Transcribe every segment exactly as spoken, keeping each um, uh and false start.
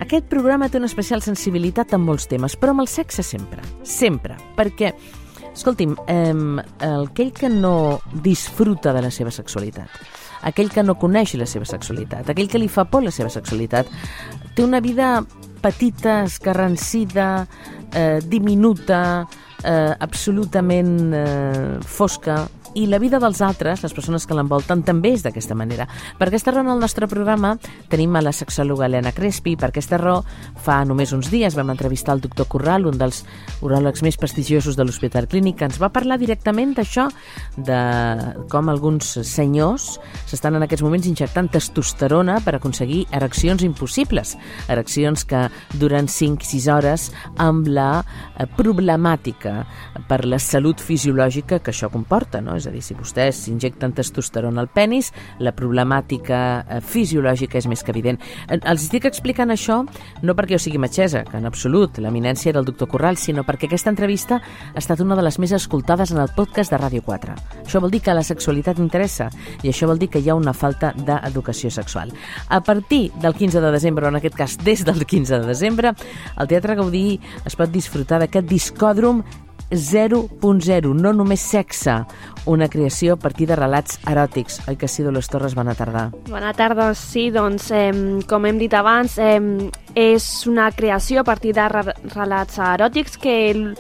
Aquest programa té una especial sensibilitat en molts temes, però amb el sexe sempre, sempre, perquè, escolti'm, eh, aquell que no disfruta de la seva sexualitat, aquell que no coneix la seva sexualitat, aquell que li fa por la seva sexualitat, té una vida petita, escarransida, eh, diminuta, eh, absolutament eh, fosca, i la vida dels altres, les persones que l'envolten, també és d'aquesta manera. Per aquesta raó, en el nostre programa tenim a la sexòloga Elena Crespi. Per aquesta raó, fa només uns dies vam entrevistar el doctor Corral, un dels uròlegs més prestigiosos de l'Hospital Clínic, que ens va parlar directament d'això, de com alguns senyors s'estan en aquests moments injectant testosterona per aconseguir ereccions impossibles, ereccions que duren cinc sis hores, amb la problemàtica per la salut fisiològica que això comporta, no? És a dir, si vostès s'injecten testosterona al penis, la problemàtica eh, fisiològica és més que evident. Eh, els estic explicant això no perquè jo sigui metgessa, que en absolut l'eminència era el doctor Corral, sinó perquè aquesta entrevista ha estat una de les més escoltades en el podcast de Ràdio quatre. Això vol dir que la sexualitat interessa i això vol dir que hi ha una falta d'educació sexual. A partir del quinze de desembre, o en aquest cas des del quinze de desembre, al Teatre Gaudí es pot disfrutar d'aquest discòdrom zero punt zero, no només sexe, una creació a partir de relats eròtics. Oi que sí, Dolors Torres? Bona tarda. Bona tarda, sí, doncs, eh, com hem dit abans, eh, és una creació a partir de re relats eròtics que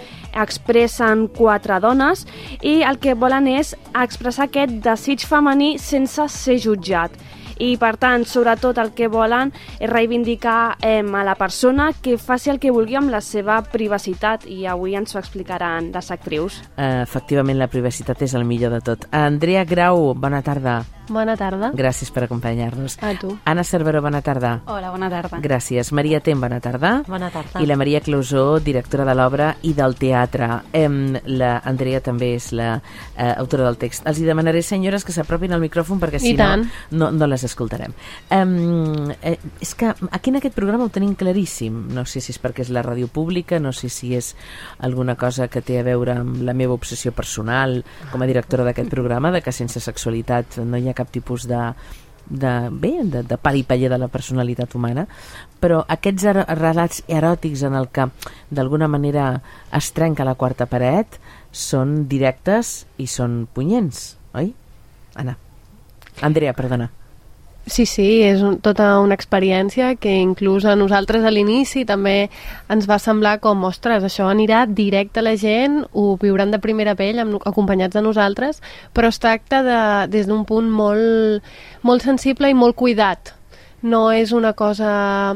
expressen quatre dones i el que volen és expressar aquest desig femení sense ser jutjat. I, per tant, sobretot el que volen és reivindicar eh, a la persona que faci el que vulgui amb la seva privacitat, i avui ens ho explicaran les actrius. Uh, efectivament, la privacitat és el millor de tot. Andrea Grau, bona tarda. Bona tarda. Gràcies per acompanyar-nos. A tu. Anna Cerveró, bona tarda. Hola, bona tarda. Gràcies. Maria Ten, bona tarda. Bona tarda. I la Maria Clausó, directora de l'obra i del teatre. Em, la Andrea també és la eh, autora del text. Els hi demanaré, senyores, que s'apropin al micròfon perquè si no, no, no les escoltarem. Um, eh, és que aquí en aquest programa ho tenim claríssim. No sé si és perquè és la ràdio pública, no sé si és alguna cosa que té a veure amb la meva obsessió personal com a directora d'aquest programa, de que sense sexualitat no hi ha cap tipus de, de, bé, de, de pal i paller de la personalitat humana, però aquests er relats eròtics en el que d'alguna manera es trenca la quarta paret són directes i són punyents, oi? Anna. Andrea, perdona. Sí, sí, és un, tota una experiència que inclús a nosaltres a l'inici també ens va semblar com, ostres, això anirà directe a la gent, ho viuran de primera pell amb, acompanyats de nosaltres, però es tracta de, des d'un punt molt, molt sensible i molt cuidat. No és una cosa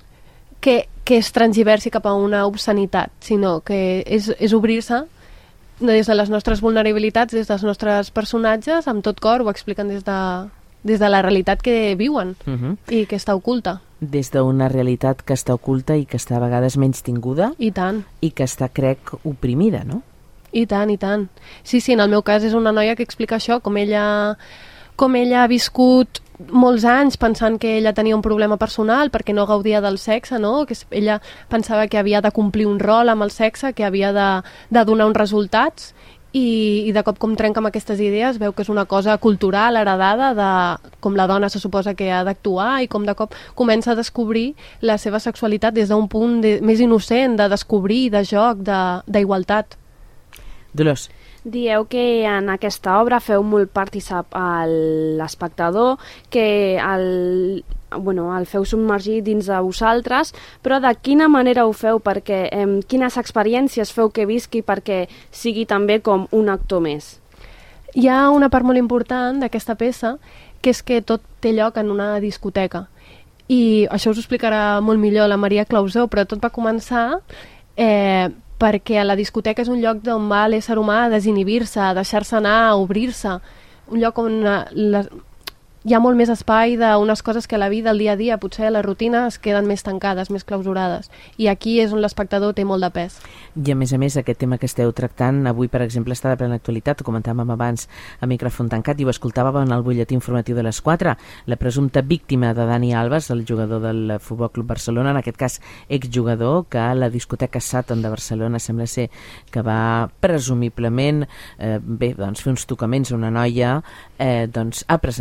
que, que es transversi cap a una obscenitat, sinó que és, és obrir-se des de les nostres vulnerabilitats, des dels nostres personatges, amb tot cor, ho expliquen des de... des de la realitat que viuen uh -huh. i que està oculta. Des d'una realitat que està oculta i que està a vegades menys tinguda. I tant. I que està, crec, oprimida, no? I tant, i tant. Sí, sí, en el meu cas és una noia que explica això, com ella, com ella ha viscut molts anys pensant que ella tenia un problema personal perquè no gaudia del sexe, no? Que ella pensava que havia de complir un rol amb el sexe, que havia de, de donar uns resultats. I, i de cop com trenca amb aquestes idees veu que és una cosa cultural, heredada de com la dona se suposa que ha d'actuar, i com de cop comença a descobrir la seva sexualitat des d'un punt de, més innocent, de descobrir, de joc, d'igualtat. Dolors. Dieu que en aquesta obra feu molt particip a l'espectador, que el, bueno, el feu submergir dins de vosaltres, però de quina manera ho feu? Perquè, eh, quines experiències feu que visqui perquè sigui també com un actor més? Hi ha una part molt important d'aquesta peça, que és que tot té lloc en una discoteca. I això us ho explicarà molt millor la Maria Clausó, però tot va començar... Eh, perquè a la discoteca és un lloc on va l'ésser humà a desinhibir-se, a deixar-se anar, a obrir-se, un lloc on la, hi ha molt més espai d'unes coses que a la vida, al dia a dia, potser a la rutina es queden més tancades, més clausurades, i aquí és on l'espectador té molt de pes. I a més a més aquest tema que esteu tractant avui, per exemple, està de plena actualitat, ho comentàvem abans a micròfon tancat i ho escoltàvem en el butlletí informatiu de les quatre, la presumpta víctima de Dani Alves, el jugador del Futbol Club Barcelona, en aquest cas exjugador, que a la discoteca Sutton de Barcelona sembla ser que va presumiblement eh, bé, doncs, fer uns tocaments a una noia, eh, doncs ha presentat la denúncia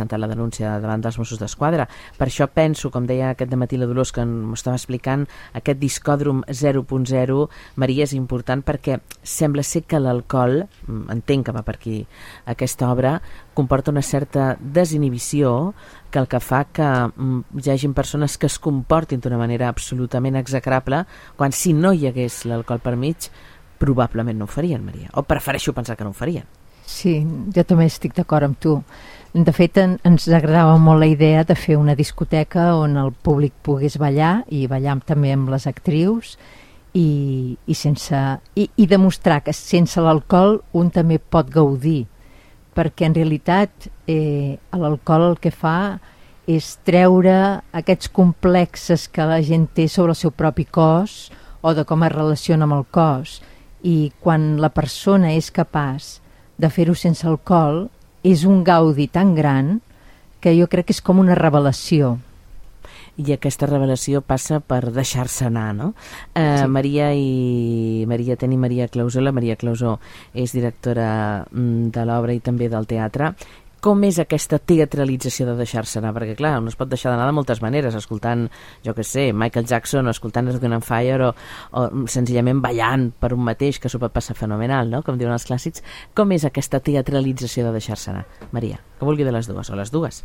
denúncia davant dels Mossos d'Esquadra. Per això penso, com deia aquest dematí la Dolors, que m'ho estava explicant, aquest discòdrom zero punt zero, Maria, és important perquè sembla ser que l'alcohol, entenc que va per aquí aquesta obra, comporta una certa desinhibició que el que fa que hi hagin persones que es comportin d'una manera absolutament execrable, quan si no hi hagués l'alcohol per mig, probablement no ho farien, Maria. O prefereixo pensar que no ho farien. Sí, jo també estic d'acord amb tu. De fet, en, ens agradava molt la idea de fer una discoteca on el públic pogués ballar i ballar també amb les actrius i, i, sense, i, i demostrar que sense l'alcohol un també pot gaudir, perquè en realitat eh, l'alcohol el que fa és treure aquests complexes que la gent té sobre el seu propi cos o de com es relaciona amb el cos. I quan la persona és capaç de fer-ho sense alcohol, és un gaudi tan gran que jo crec que és com una revelació. I aquesta revelació passa per deixar-se anar, no? Eh, sí. Maria i Maria Ten i Maria Clausó. La Maria Clausó és directora de l'obra i també del teatre. Com és aquesta teatralització de deixar-se anar? Perquè, clar, no es pot deixar d'anar de moltes maneres, escoltant, jo què sé, Michael Jackson, o escoltant Earth, Wind and Fire, o, o senzillament ballant per un mateix, que s'ho pot passar fenomenal, no?, com diuen els clàssics. Com és aquesta teatralització de deixar-se anar? Maria, que vulgui de les dues, o les dues?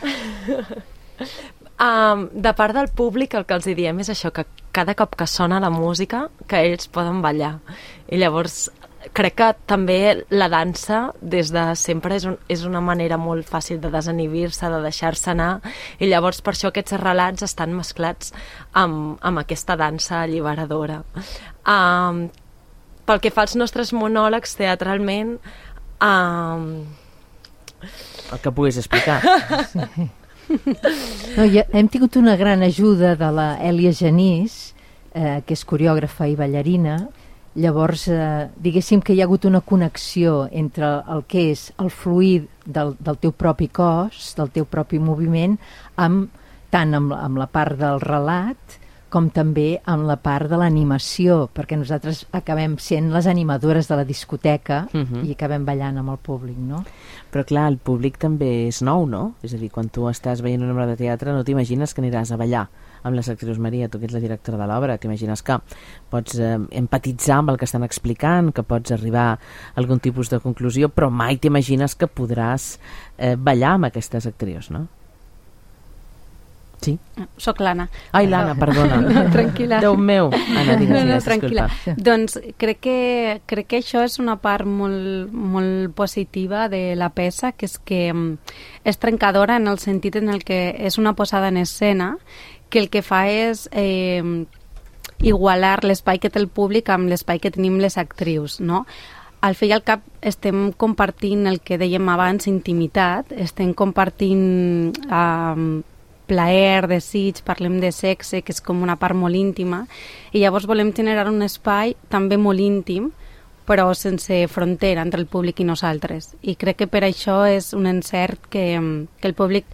Um, de part del públic el que els diem és això, que cada cop que sona la música, que ells poden ballar. I llavors crec que també la dansa des de sempre és, un, és una manera molt fàcil de desinhibir-se, de deixar-se anar, i llavors per això aquests relats estan mesclats amb, amb aquesta dansa alliberadora. Um, pel que fa als nostres monòlegs teatralment, um... el que puguis explicar. Sí. No, ja hem tingut una gran ajuda de la Èlia Genís, eh, que és coreògrafa i ballarina. Llavors, eh, diguéssim que hi ha hagut una connexió entre el que és el fluir del, del teu propi cos, del teu propi moviment, amb, tant amb, amb la part del relat com també amb la part de l'animació, perquè nosaltres acabem sent les animadores de la discoteca uh-huh. i acabem ballant amb el públic, no? Però clar, el públic també és nou, no? És a dir, quan tu estàs veient una obra de teatre no t'imagines que aniràs a ballar amb les actrius. Maria, tu que ets la directora de l'obra, t'imagines que pots eh, empatitzar amb el que estan explicant, que pots arribar a algun tipus de conclusió, però mai t'imagines que podràs eh, ballar amb aquestes actrius, no? Sí? Soc l'Anna. Ai, l'Anna, perdona. No, tranquil·la. Déu meu. Anna, digues, no, no, digues, tranquil·la. disculpa. Doncs crec que, crec que això és una part molt, molt positiva de la peça, que és que és trencadora en el sentit en el que és una posada en escena que el que fa és eh, igualar l'espai que té el públic amb l'espai que tenim les actrius, no? Al fi i al cap estem compartint el que dèiem abans, intimitat, estem compartint eh, plaer, desig, parlem de sexe, que és com una part molt íntima, i llavors volem generar un espai també molt íntim, però sense frontera entre el públic i nosaltres. I crec que per això és un encert que, que el públic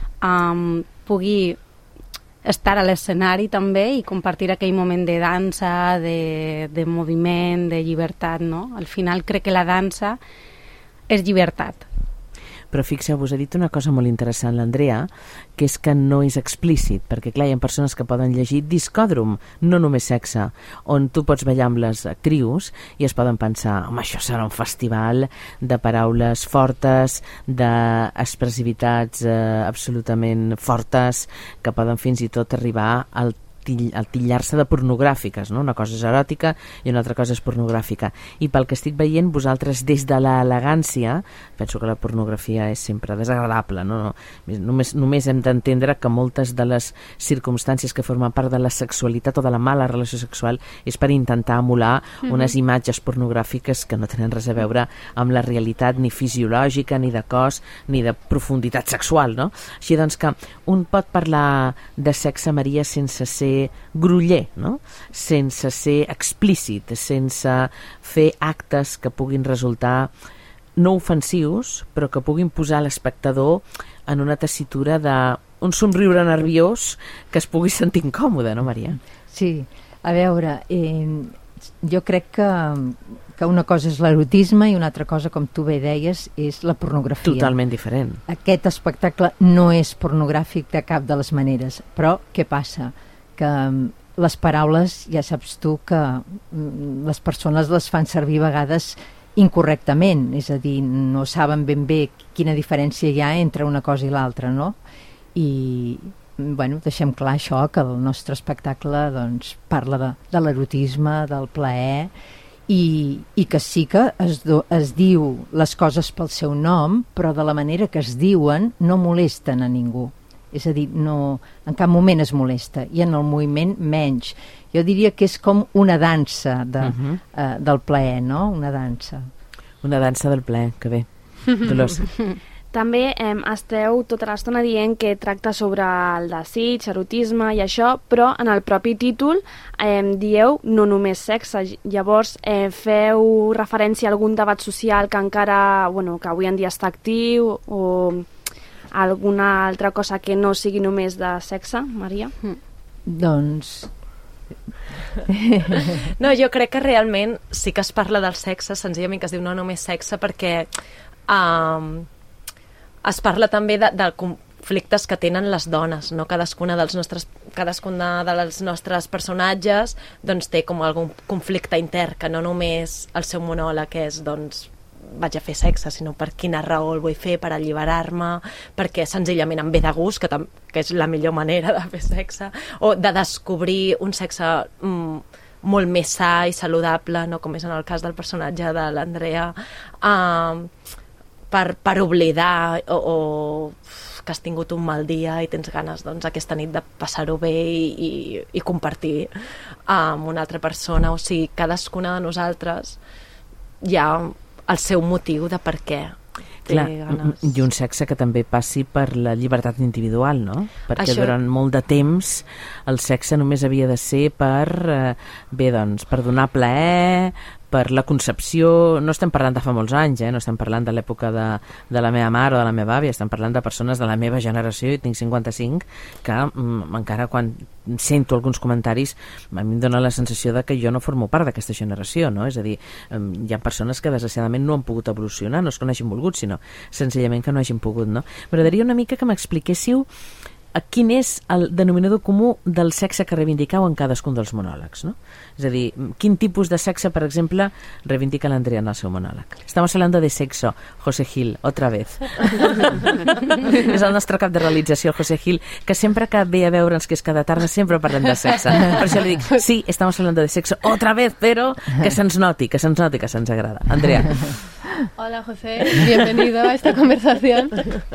um, pugui estar a l'escenari també i compartir aquell moment de dansa, de, de moviment, de llibertat, no? Al final crec que la dansa és llibertat. Però fixeu-vos, ha dit una cosa molt interessant l'Andrea, que és que no és explícit, perquè clar, hi ha persones que poden llegir discòdrom, no només sexe, on tu pots ballar amb les actrius i es poden pensar, home, això serà un festival de paraules fortes, d'expressivitats eh, absolutament fortes, que poden fins i tot arribar al el tillar-se de pornogràfiques, no? Una cosa és eròtica i una altra cosa és pornogràfica. I pel que estic veient, vosaltres des de l'elegància, penso que la pornografia és sempre desagradable, no? no només, només hem d'entendre que moltes de les circumstàncies que formen part de la sexualitat o de la mala relació sexual és per intentar emular mm-hmm. unes imatges pornogràfiques que no tenen res a veure amb la realitat ni fisiològica, ni de cos, ni de profunditat sexual, no? Així doncs que un pot parlar de sexe, Maria, sense ser gruller, no? Sense ser explícit, sense fer actes que puguin resultar no ofensius, però que puguin posar l'espectador en una tessitura d'un somriure nerviós que es pugui sentir incòmode, no, Maria? Sí, a veure, eh, jo crec que, que una cosa és l'erotisme i una altra cosa, com tu bé deies, és la pornografia. Totalment diferent. Aquest espectacle no és pornogràfic de cap de les maneres, però què passa? Que les paraules, ja saps tu que les persones les fan servir a vegades incorrectament, és a dir, no saben ben bé quina diferència hi ha entre una cosa i l'altra, no? I bueno, deixem clar això, que el nostre espectacle doncs, parla de, de l'erotisme, del plaer, i, i que sí que es, do, es diu les coses pel seu nom, però de la manera que es diuen no molesten a ningú. És a dir, no, en cap moment es molesta, i en el moviment menys. Jo diria que és com una dansa de, uh-huh. eh, del plaer, no? Una dansa. Una dansa del plaer, que bé. Dolors. També eh, esteu tota l'estona dient que tracta sobre el desig, erotisme i això, però en el propi títol eh, dieu no només sexe. Llavors, eh, feu referència a algun debat social que encara, bueno, que avui en dia està actiu, o alguna altra cosa que no sigui només de sexe, Maria? Mm. Doncs... No, jo crec que realment sí que es parla del sexe, senzillament que es diu no només sexe, perquè... Um, es parla també de, de conflictes que tenen les dones, no? Cadascuna dels nostres, cadascuna dels nostres personatges doncs, té com algun conflicte intern, que no només el seu monòleg és doncs, vaig a fer sexe, sinó per quina raó el vull fer, per alliberar-me, perquè senzillament em ve de gust, que, tam que és la millor manera de fer sexe, o de descobrir un sexe mm, molt més sa i saludable, no? Com és en el cas del personatge de l'Andrea, uh, Per, per oblidar o, o que has tingut un mal dia i tens ganes doncs, aquesta nit de passar-ho bé i, i, i compartir amb una altra persona. O sigui, cadascuna de nosaltres hi ha el seu motiu de per què té Clar, ganes. I un sexe que també passi per la llibertat individual, no? Perquè Això... durant molt de temps el sexe només havia de ser per, eh, bé, doncs, per donar plaer, per la concepció. No estem parlant de fa molts anys, eh? No estem parlant de l'època de, de la meva mare o de la meva àvia, estem parlant de persones de la meva generació, i tinc cinquanta-cinc, que mm, encara quan sento alguns comentaris a mi em dóna la sensació de que jo no formo part d'aquesta generació, no? És a dir, hi ha persones que desgraciadament no han pogut evolucionar, no és que no hagin volgut, sinó senzillament que no hagin pogut, no? M'agradaria una mica que m'expliquéssiu a quin és el denominador comú del sexe que reivindicau en cadascun dels monòlegs, no? És a dir, quin tipus de sexe, per exemple, reivindica l'Andrea en el seu monòleg? Estamos hablando de sexo, José Gil, otra vez. És el nostre cap de realització, José Gil, que sempre que ve a veure'ns, que és cada tarda, sempre parlem de sexe. Per això li dic, sí, estamos hablando de sexo, otra vez, però que se'ns noti, que se'ns noti que se'ns agrada. Andrea. Hola, José, bienvenido a esta conversación.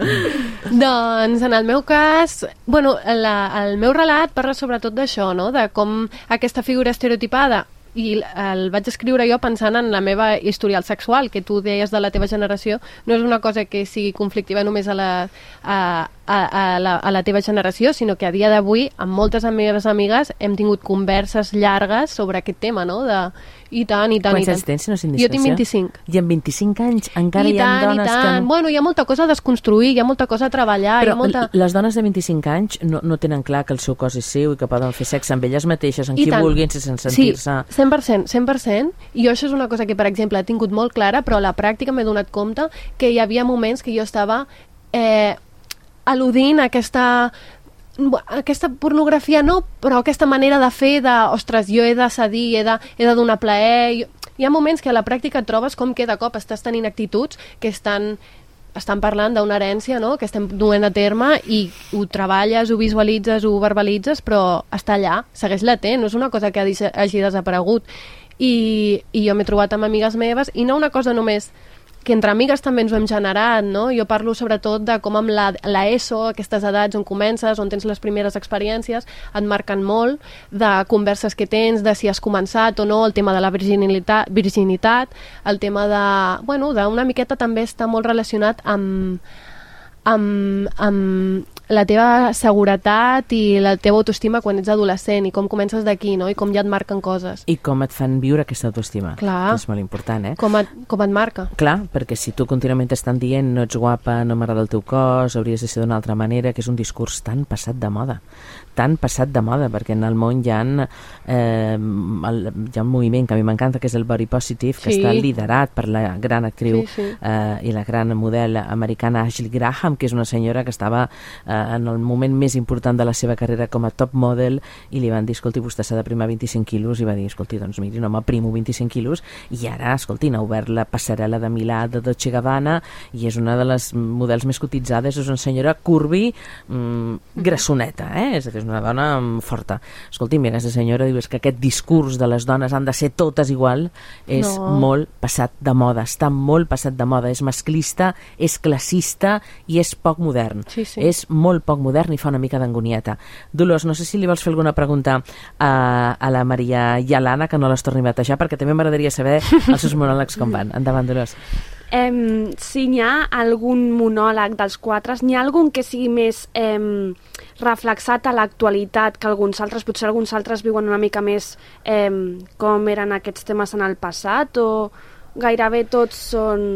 Doncs, en el meu cas, bueno, la, el meu relat parla sobretot d'això, no? De com aquesta figura estereotipada, i el vaig escriure jo pensant en la meva historial sexual, que tu deies de la teva generació, no és una cosa que sigui conflictiva només a la, a, a, a la, a la teva generació, sinó que a dia d'avui, amb moltes meves amigues, hem tingut converses llargues sobre aquest tema, no? De, i tant, i tant, Quants i tant. anys tens, si no és indiscreció? Jo tinc vint-i-cinc. I amb vint-i-cinc anys encara I hi ha tant, dones i tant. que... Bueno, hi ha molta cosa a desconstruir, hi ha molta cosa a treballar. Però hi ha molta... les dones de vint-i-cinc anys no, no tenen clar que el seu cos és seu i que poden fer sexe amb elles mateixes, amb I qui tant. vulguin, sense sentir-se... Sí, cent per cent, cent per cent. I jo això és una cosa que, per exemple, he tingut molt clara, però a la pràctica m'he donat compte que hi havia moments que jo estava eh, al·ludint a aquesta... aquesta pornografia no, però aquesta manera de fer de, ostres, jo he de cedir, he de, he de donar plaer... Jo... Hi ha moments que a la pràctica et trobes com que de cop estàs tenint actituds que estan, estan parlant d'una herència, no?, que estem duent a terme, i ho treballes, ho visualitzes, ho verbalitzes, però està allà, segueix latent, no és una cosa que hagi desaparegut. I, i jo m'he trobat amb amigues meves, i no una cosa només que entre amigues també ens ho hem generat, no? Jo parlo sobretot de com amb la, la ESO, aquestes edats on comences, on tens les primeres experiències, et marquen molt, de converses que tens, de si has començat o no, el tema de la virginitat, virginitat el tema de... Bueno, d'una miqueta també està molt relacionat amb, amb, amb la teva seguretat i la teva autoestima quan ets adolescent, i com comences d'aquí, no? I com ja et marquen coses. I com et fan viure aquesta autoestima. Clar. Que és molt important, eh? Com et, com et marca. Clar, perquè si tu contínuament t'estan dient no ets guapa, no m'agrada el teu cos, hauries de ser d'una altra manera, que és un discurs tan passat de moda, tan passat de moda, perquè en el món hi ha, eh, el, hi ha un moviment que a mi m'encanta, que és el body positive, que sí. està liderat per la gran actriu sí, sí. Eh, i la gran model americana Ashley Graham, que és una senyora que estava eh, en el moment més important de la seva carrera com a top model, i li van dir, escolti, vostè s'ha de primar vint-i-cinc quilos, i va dir, escolti, doncs miri, no m'aprimo vint-i-cinc quilos, i ara, escolti, ha obert la passarel·la de Milà de Dolce Gabbana, i és una de les models més cotitzades, és una senyora curvi, mm, grassoneta, eh? És a dir, és una dona forta. Escolti, mira, aquesta senyora diu que aquest discurs de les dones han de ser totes igual és no. molt passat de moda, està molt passat de moda, és masclista, és classista i és poc modern. Sí, sí. És molt poc modern i fa una mica d'angonieta. Dolors, no sé si li vols fer alguna pregunta a, a la Maria i a l'Anna, que no les torni a batejar, perquè també m'agradaria saber els seus monòlegs com van. Endavant, Dolors. Um, si n'hi ha algun monòleg dels quatre, n'hi ha algun que sigui més um, reflexat a l'actualitat que alguns altres? Potser alguns altres viuen una mica més um, com eren aquests temes en el passat, o gairebé tots són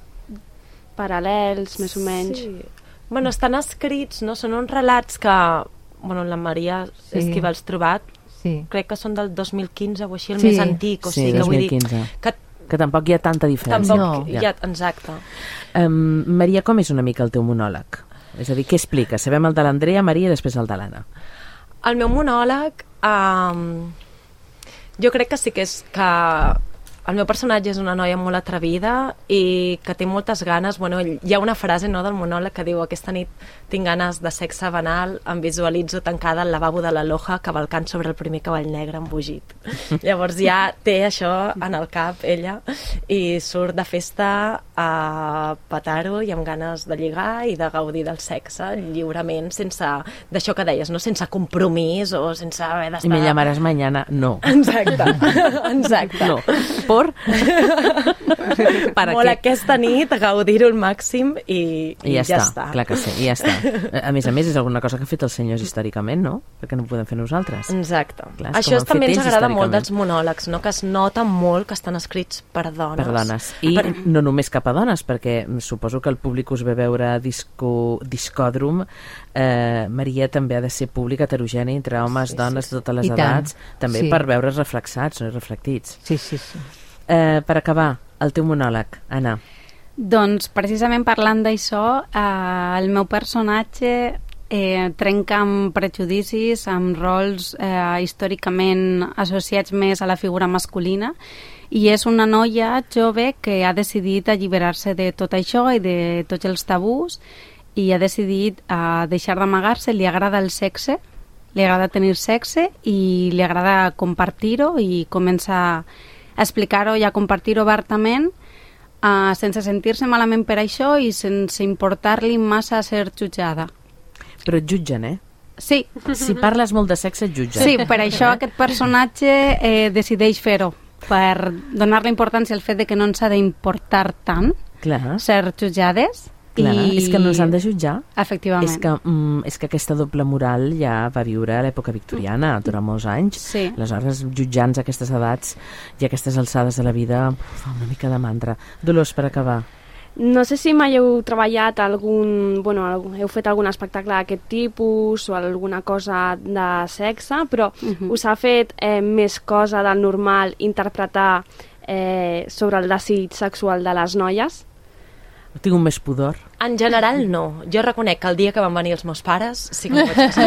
paral·lels, més o menys? Sí. Bueno, estan escrits, no? Són uns relats que, bueno, la Maria Sí. és qui els trobat, Sí. crec que són del dos mil quinze o així, el Sí. més antic, o Sí, sigui, que dos vull mil dir quinze. que Que tampoc hi ha tanta diferència. tampoc No. hi ha, exacte. Um, Maria, com és una mica el teu monòleg? És a dir, què explica? Sabem el de l'Andrea, Maria, i després el de l'Anna. El meu monòleg, um, jo crec que sí que és que el meu personatge és una noia molt atrevida i que té moltes ganes. Bueno, hi ha una frase, no, del monòleg que diu: aquesta nit tinc ganes de sexe banal, em visualitzo tancada al lavabo de l'Aloha cavalcant sobre el primer cavall negre embogit. Llavors ja té això en el cap, ella, i surt de festa a petar-ho i amb ganes de lligar i de gaudir del sexe lliurement, sense, d'això que deies, no? Sense compromís o sense haver d'estar... I me llamaràs mañana. No. Exacte, exacte. No. Por? Para Molt què? aquesta nit, gaudir-ho al màxim i, I ja, ja està, està. clar que sí, i ja està. A més a més, és alguna cosa que han fet els senyors històricament, no? Perquè no ho podem fer nosaltres. Exacte. Clar, és Això com han també fet ens ells agrada molt històricament. dels monòlegs, no? Que es nota molt que estan escrits per dones. Per dones. I Per... no només cap a dones, perquè suposo que el públic us ve veure disco, Discòdrom. Eh, Maria també ha de ser públic heterogeni entre homes, Sí, dones sí, de totes les I tant. edats, també Sí. per veure's reflexats, no? Reflectits. Sí, sí, sí. Eh, per acabar, el teu monòleg, Anna. Doncs precisament parlant d'això, eh, el meu personatge eh, trenca amb prejudicis, amb rols eh, històricament associats més a la figura masculina, i és una noia jove que ha decidit alliberar-se de tot això i de tots els tabús, i ha decidit eh, deixar d'amagar-se. Li agrada el sexe, li agrada tenir sexe i li agrada compartir-ho, i comença a explicar-ho i a compartir obertament, uh, sense sentir-se malament per això i sense importar-li massa ser jutjada. Però et jutgen, eh? Sí, Si parles molt de sexe, et jutgen. sí, per això aquest personatge eh, decideix fer-ho, per donar-li importància al fet de que no ens ha d'importar tant Clar, ser jutjades. clar. I... És que no ens han de jutjar. Efectivament. És que, mm, és que aquesta doble moral ja va viure a l'època victoriana durant molts anys. Sí. Aleshores, jutjants a aquestes edats i a aquestes alçades de la vida fa una mica de mantra. Dolors, per acabar. No sé si mai heu treballat algun... Bueno, heu fet algun espectacle d'aquest tipus o alguna cosa de sexe, però Mhm. us ha fet eh, més cosa del normal interpretar eh, sobre el desig sexual de les noies? Tinc un més pudor. En general, no. Jo reconec que el dia que van venir els meus pares sí que m'ho vaig passar.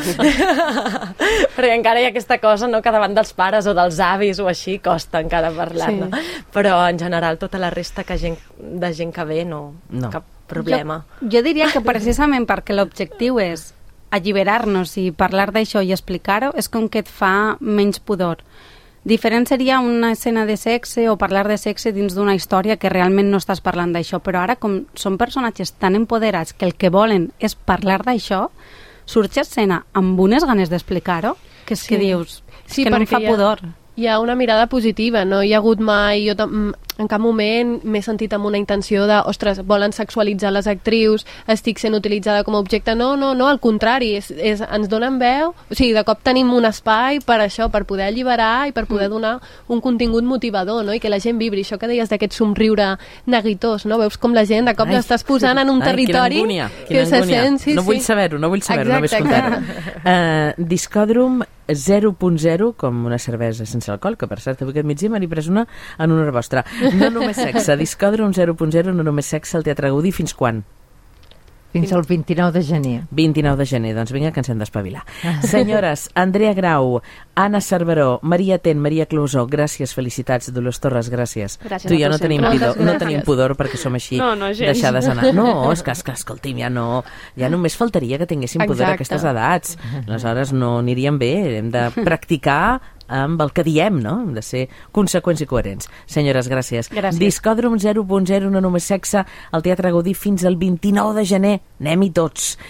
Perquè encara hi ha aquesta cosa, no?, que davant dels pares o dels avis o així costa encara parlar-ne. Sí. Però en general tota la resta que gent, de gent que ve no, No. cap problema. Jo, jo diria que precisament perquè l'objectiu és alliberar-nos i parlar d'això i explicar-ho, és com que et fa menys pudor. Diferent seria una escena de sexe o parlar de sexe dins d'una història que realment no estàs parlant d'això, però ara com són personatges tan empoderats que el que volen és parlar d'això, surt a escena amb unes ganes d'explicar-ho, que és Sí. que dius, és Sí, que no em perquè fa hi ha- pudor. Hi ha una mirada positiva, no hi ha hagut mai... Jo tam... en cap moment m'he sentit amb una intenció de, ostres, volen sexualitzar les actrius, estic sent utilitzada com a objecte. No, no, no, al contrari, és, és, ens donen veu, o sigui, de cop tenim un espai per això, per poder alliberar i per poder donar un contingut motivador, no? I que la gent vibri. Això que deies d'aquest somriure neguitós, no? Veus com la gent de cop l'estàs posant en un ai, territori quina angúnia, que se sent... Sí, no vull sí. saber-ho, no vull saber-ho, no vull escoltar-ho. Uh, Discòdrom zero punt zero, com una cervesa sense alcohol, que per cert avui aquest migdia m'he pres una en honor vostre. No només sexe, Discòdrom zero punt zero, no només sexe al Teatre Gaudí. Fins quan? Fins al vint-i-nou de gener. vint-i-nou de gener, doncs vinga, que ens hem d'espavilar. Senyores, Andrea Grau, Anna Cerveró, Maria Ten, Maria Clousó, gràcies, felicitats. Dolors Torres, gràcies. Gràcies tu i jo a tu no tenim, sempre. pudor, no tenim pudor perquè som així No, no, gens. deixades anar. No, és que, és que escolti'm, ja no, ja només faltaria que tinguéssim pudor a Exacte. aquestes edats. Aleshores no aniríem bé, hem de practicar amb el que diem, no? Hem de ser conseqüents i coherents. Senyores, gràcies. Gràcies. Discòdrom zero punt zero, no només sexe, al Teatre Gaudí fins al vint-i-nou de gener. Anem-hi tots.